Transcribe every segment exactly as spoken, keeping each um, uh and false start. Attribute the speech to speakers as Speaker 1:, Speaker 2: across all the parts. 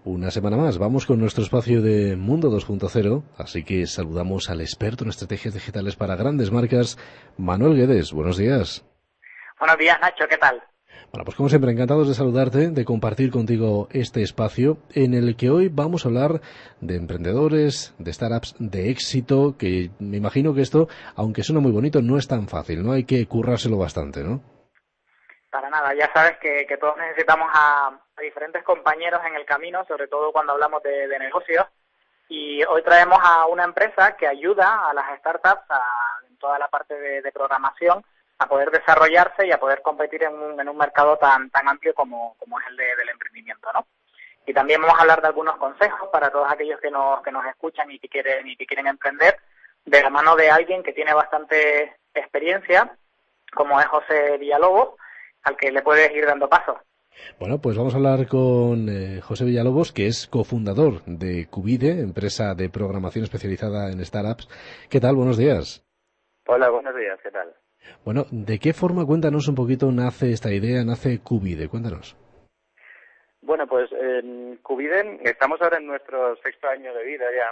Speaker 1: Una semana más, vamos con nuestro espacio de Mundo dos punto cero, así que saludamos al experto en estrategias digitales para grandes marcas, Manuel Guedes. Buenos días.
Speaker 2: Buenos días, Nacho, ¿qué tal?
Speaker 1: Bueno, pues como siempre, encantados de saludarte, de compartir contigo este espacio en el que hoy vamos a hablar de emprendedores, de startups de éxito, que me imagino que esto, aunque suena muy bonito, no es tan fácil, ¿no? Hay que currárselo bastante, ¿no?
Speaker 2: Para nada, ya sabes que, que todos necesitamos a, a diferentes compañeros en el camino, sobre todo cuando hablamos de, de negocios, y hoy traemos a una empresa que ayuda a las startups a, en toda la parte de, de programación a poder desarrollarse y a poder competir en un, en un mercado tan tan amplio como, como es el de, del emprendimiento, ¿no? Y también vamos a hablar de algunos consejos para todos aquellos que nos que nos escuchan y que quieren y que quieren emprender de la mano de alguien que tiene bastante experiencia, como es José Villalobos, al que le puedes ir dando paso.
Speaker 1: Bueno, pues vamos a hablar con eh, José Villalobos, que es cofundador de Qubide, empresa de programación especializada en startups. ¿Qué tal? Buenos días.
Speaker 3: Hola, buenos días, ¿qué tal?
Speaker 1: Bueno, ¿de qué forma, cuéntanos un poquito, nace esta idea, nace Qubide? Cuéntanos.
Speaker 3: Bueno, pues en Qubide estamos ahora en nuestro sexto año de vida ya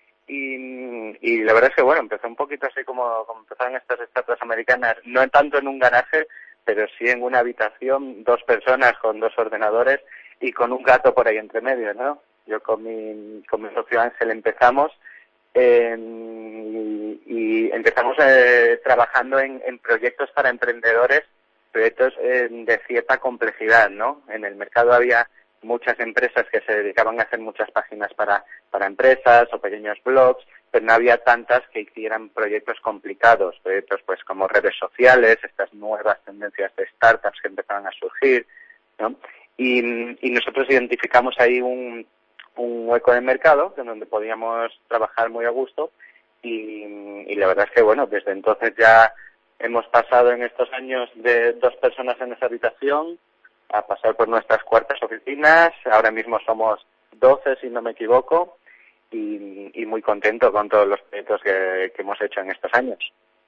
Speaker 3: y, y la verdad es que, bueno, empezó un poquito así como, como empezaron estas startups americanas, no tanto en un garaje, pero sí en una habitación, dos personas con dos ordenadores y con un gato por ahí entre medio, ¿no? Yo con mi, con mi socio Ángel empezamos eh, y, y empezamos eh, trabajando en, en proyectos para emprendedores, proyectos eh, de cierta complejidad, ¿no? En el mercado había muchas empresas que se dedicaban a hacer muchas páginas para, para empresas o pequeños blogs, pero no había tantas que hicieran proyectos complicados, proyectos pues como redes sociales, estas nuevas tendencias de startups que empezaban a surgir, ¿no? Y, y nosotros identificamos ahí un, un hueco de mercado en donde podíamos trabajar muy a gusto y, y la verdad es que, bueno, desde entonces ya hemos pasado en estos años de dos personas en esa habitación a pasar por nuestras cuartas oficinas. Ahora mismo somos doce, si no me equivoco, y, y muy contento con todos los proyectos que, que hemos hecho en estos años.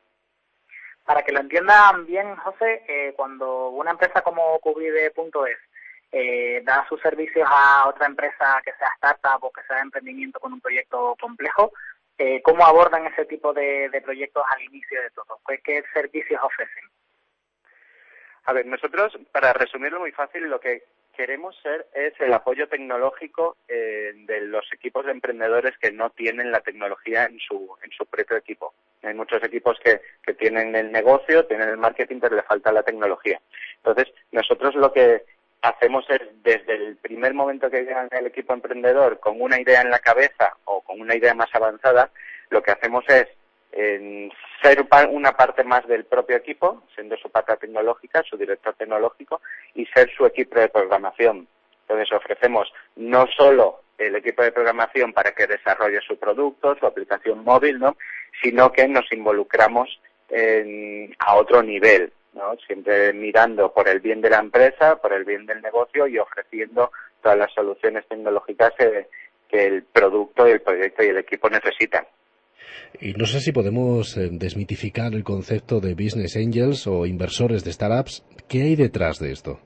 Speaker 2: Para que lo entiendan bien, José, eh, cuando una empresa como Qubide punto es eh, da sus servicios a otra empresa que sea startup o que sea de emprendimiento con un proyecto complejo, eh, ¿cómo abordan ese tipo de, de proyectos al inicio de todo? ¿Qué, qué servicios ofrecen?
Speaker 3: A ver, nosotros, para resumirlo muy fácil, lo que queremos ser es el apoyo tecnológico eh, de los equipos de emprendedores que no tienen la tecnología en su en su propio equipo. Hay muchos equipos que, que tienen el negocio, tienen el marketing, pero le falta la tecnología. Entonces, nosotros lo que hacemos es, desde el primer momento que llegan el equipo emprendedor con una idea en la cabeza o con una idea más avanzada, lo que hacemos es en ser una parte más del propio equipo, siendo su pata tecnológica, su director tecnológico, y ser su equipo de programación. Entonces ofrecemos no solo el equipo de programación para que desarrolle su producto, su aplicación móvil, ¿no?, sino que nos involucramos en, a otro nivel, ¿no?, siempre mirando por el bien de la empresa, por el bien del negocio y ofreciendo todas las soluciones tecnológicas que, que el producto, el proyecto y el equipo necesitan.
Speaker 1: Y no sé si podemos eh, desmitificar el concepto de business angels o inversores de startups. ¿Qué hay detrás de esto?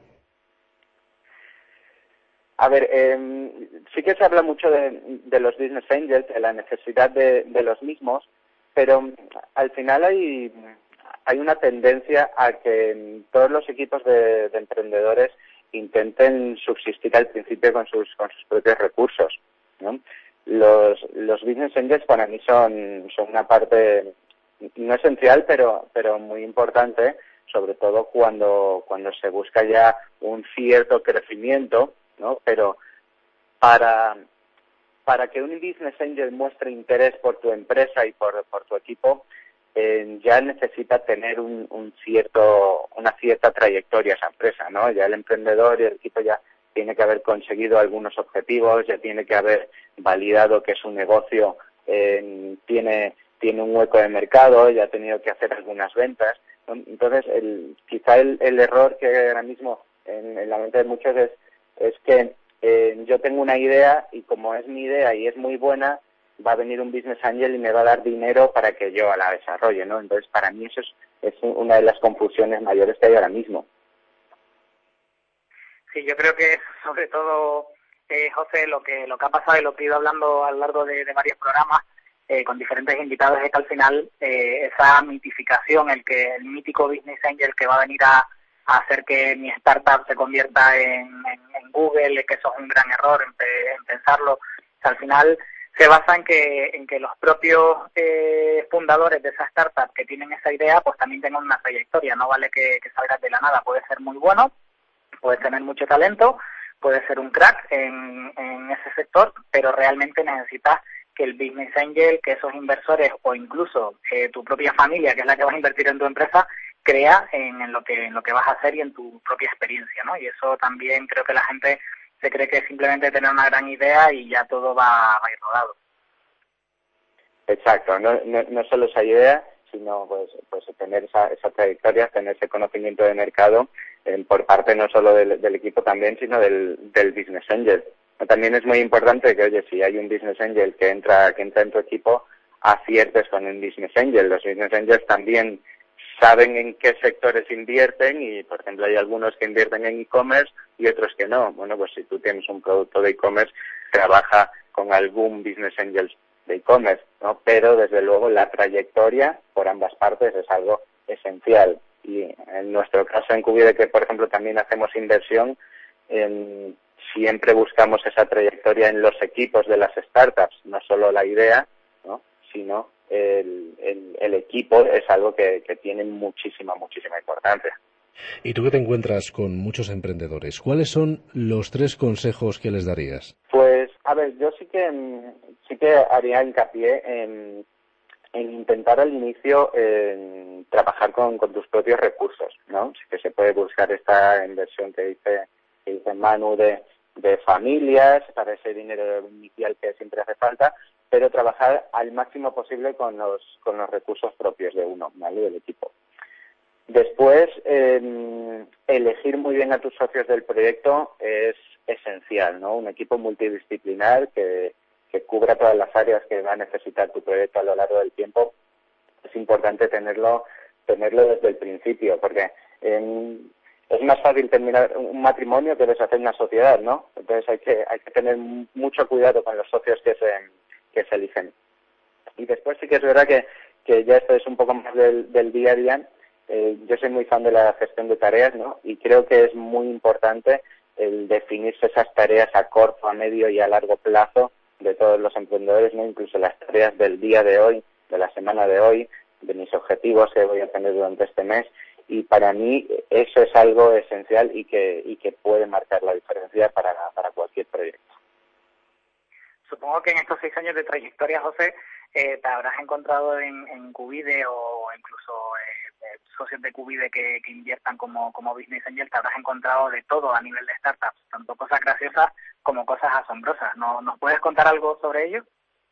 Speaker 3: A ver, eh, sí que se habla mucho de, de los business angels, de la necesidad de, de los mismos, pero al final hay, hay una tendencia a que todos los equipos de, de emprendedores intenten subsistir al principio con sus, con sus propios recursos, ¿no? Los, los business angels para mí son, son una parte no esencial, pero, pero muy importante, sobre todo cuando, cuando se busca ya un cierto crecimiento, ¿no? Pero para, para que un business angel muestre interés por tu empresa y por, por tu equipo, eh, ya necesita tener un, un cierto, una cierta trayectoria esa empresa, ¿no? Ya el emprendedor y el equipo ya tiene que haber conseguido algunos objetivos, ya tiene que haber validado que su negocio eh, tiene, tiene un hueco de mercado, ya ha tenido que hacer algunas ventas, ¿no? Entonces, el, quizá el, el error que ahora mismo en, en la mente de muchos es, es que eh, yo tengo una idea y como es mi idea y es muy buena, va a venir un business angel y me va a dar dinero para que yo la desarrolle, ¿no? Entonces, para mí eso es, es una de las confusiones mayores que hay ahora mismo.
Speaker 2: Sí, yo creo que sobre todo eh, José, lo que lo que ha pasado y lo que he ido hablando a lo largo de, de varios programas eh, con diferentes invitados es que al final eh, esa mitificación, el que el mítico business angel que va a venir a, a hacer que mi startup se convierta en, en, en Google, que eso es un gran error en, en pensarlo. O sea, al final se basa en que en que los propios eh, fundadores de esa startup que tienen esa idea, pues también tengan una trayectoria. No vale que, que salgas de la nada. Puede ser muy bueno, puede tener mucho talento, puede ser un crack en, en ese sector, pero realmente necesitas que el business angel, que esos inversores o incluso eh, tu propia familia, que es la que vas a invertir en tu empresa, crea en, en lo que en lo que vas a hacer y en tu propia experiencia, ¿no? Y eso también creo que la gente se cree que es simplemente tener una gran idea y ya todo va, va a ir rodado.
Speaker 3: Exacto, no, no, no solo esa idea, sino pues, pues tener esa, esa trayectoria, tener ese conocimiento de mercado eh, por parte no solo del, del equipo también, sino del, del business angel. También es muy importante que, oye, si hay un business angel que entra, que entra en tu equipo, aciertes con un business angel. Los business angels también saben en qué sectores invierten y, por ejemplo, hay algunos que invierten en e-commerce y otros que no. Bueno, pues si tú tienes un producto de e-commerce, trabaja con algún business angel de e-commerce, ¿no? Pero, desde luego, la trayectoria por ambas partes es algo esencial. Y en nuestro caso, en Qubide, que, por ejemplo, también hacemos inversión, en, siempre buscamos esa trayectoria en los equipos de las startups, no solo la idea, ¿no? Sino el, el, el equipo es algo que, que tiene muchísima, muchísima importancia.
Speaker 1: Y tú que te encuentras con muchos emprendedores, ¿cuáles son los tres consejos que les darías?
Speaker 3: Pues, a ver, yo sí que sí que haría hincapié en, en intentar al inicio en trabajar con, con tus propios recursos, ¿no? Sí que se puede buscar esta inversión que dice, que dice Manu de, de familias para ese dinero inicial que siempre hace falta, pero trabajar al máximo posible con los con los recursos propios de uno, ¿vale? Del equipo. Después, eh, elegir muy bien a tus socios del proyecto es esencial, ¿no? Un equipo multidisciplinar que, que cubra todas las áreas que va a necesitar tu proyecto a lo largo del tiempo. Es importante tenerlo tenerlo desde el principio, porque eh, es más fácil terminar un matrimonio que deshacer una sociedad, ¿no? Entonces hay que hay que tener mucho cuidado con los socios que se que se eligen. Y después sí que es verdad que, que ya esto es un poco más del, del día a día. Eh, yo soy muy fan de la gestión de tareas, ¿no? Y creo que es muy importante el definirse esas tareas a corto, a medio y a largo plazo de todos los emprendedores, ¿no? Incluso las tareas del día de hoy, de la semana de hoy, de mis objetivos que voy a tener durante este mes. Y para mí eso es algo esencial y que y que puede marcar la diferencia para, para cualquier proyecto.
Speaker 2: Supongo que en estos seis años de trayectoria, José, eh, te habrás encontrado en, en Qubide o incluso eh, eh, socios de Qubide que, que inviertan como, como business angel, te habrás encontrado de todo a nivel de startups, tanto cosas graciosas como cosas asombrosas. ¿No, ¿Nos puedes contar algo sobre ello?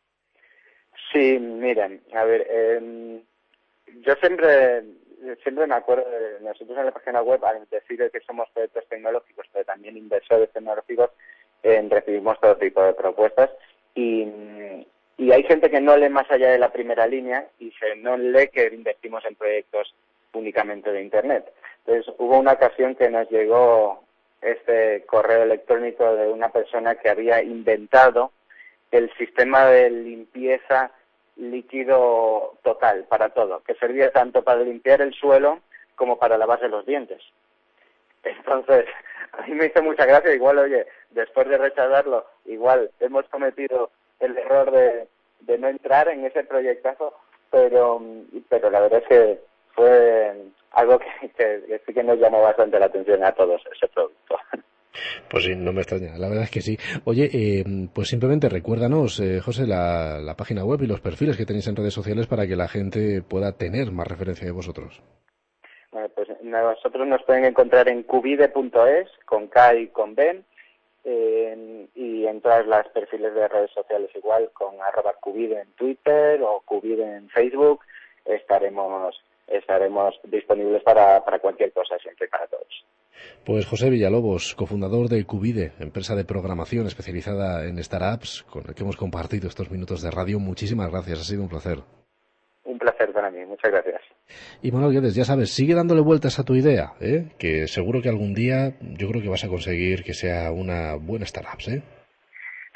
Speaker 3: Sí, miren, a ver, eh, yo siempre siempre me acuerdo de nosotros en la página web, al decir que somos proyectos tecnológicos, pero también inversores tecnológicos, eh, recibimos todo tipo de propuestas y, y hay gente que no lee más allá de la primera línea y se no lee que invertimos en proyectos únicamente de Internet. Entonces hubo una ocasión que nos llegó este correo electrónico de una persona que había inventado el sistema de limpieza líquido total para todo, que servía tanto para limpiar el suelo como para lavarse los dientes. Entonces, a mí me hizo mucha gracia, igual, oye, después de rechazarlo, igual hemos cometido el error de, de no entrar en ese proyectazo, pero pero la verdad es que fue algo que, que, que sí que nos llamó bastante la atención a todos, ese producto.
Speaker 1: Pues sí, no me extraña, la verdad es que sí. Oye, eh, pues simplemente recuérdanos, eh, José, la, la página web y los perfiles que tenéis en redes sociales para que la gente pueda tener más referencia de vosotros.
Speaker 3: Bueno, pues nosotros nos pueden encontrar en qubide punto es, con K y con B, eh, y en todas las perfiles de redes sociales igual, con arroba Qubide en Twitter o Qubide en Facebook, estaremos estaremos disponibles para, para cualquier cosa, siempre y para todos.
Speaker 1: Pues José Villalobos, cofundador de Qubide, empresa de programación especializada en startups, con el que hemos compartido estos minutos de radio. Muchísimas gracias, ha sido un placer.
Speaker 3: Un placer para mí, muchas gracias.
Speaker 1: Y Manuel Guedes, ya sabes, sigue dándole vueltas a tu idea, ¿eh? Que seguro que algún día yo creo que vas a conseguir que sea una buena startup, ¿eh?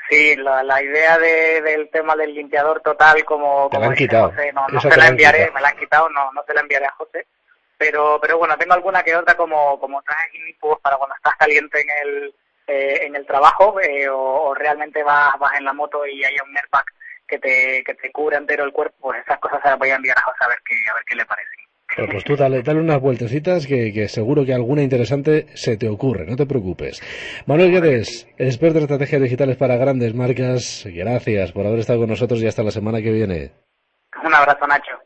Speaker 2: Sí, la, la idea de, del tema del limpiador total, como,
Speaker 1: Te la
Speaker 2: como
Speaker 1: han
Speaker 2: dice
Speaker 1: quitado.
Speaker 2: José, no, no
Speaker 1: Esa
Speaker 2: se
Speaker 1: te
Speaker 2: la
Speaker 1: la han
Speaker 2: enviaré,
Speaker 1: quitado.
Speaker 2: me la han quitado, no, no se la enviaré a José. Pero, pero bueno, tengo alguna que otra como, como trajes ignífudos para cuando estás caliente en el, eh, en el trabajo, eh, o, o realmente vas, vas en la moto y hay un airbag que te, que te cubre entero el cuerpo. Pues esas cosas se las voy a enviar a José a ver qué, a ver qué le parece.
Speaker 1: Pues, pues tú dale, dale unas vueltecitas que, que seguro que alguna interesante se te ocurre, no te preocupes. Manuel Guedes, experto en estrategias digitales para grandes marcas, gracias por haber estado con nosotros y hasta la semana que viene.
Speaker 2: Un abrazo, Nacho.